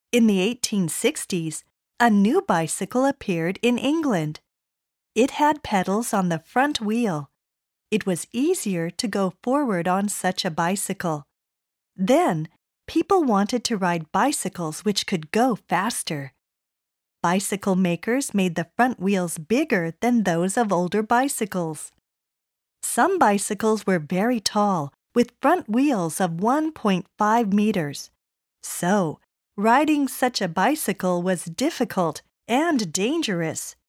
In the 1860s, a new bicycle appeared in England. It had pedals on the front wheel. It was easier to go forward on such a bicycle. Then, people wanted to ride bicycles which could go faster. Bicycle makers made the front wheels bigger than those of older bicycles. Some bicycles were very tall, with front wheels of 1.5 meters. So, riding such a bicycle was difficult and dangerous.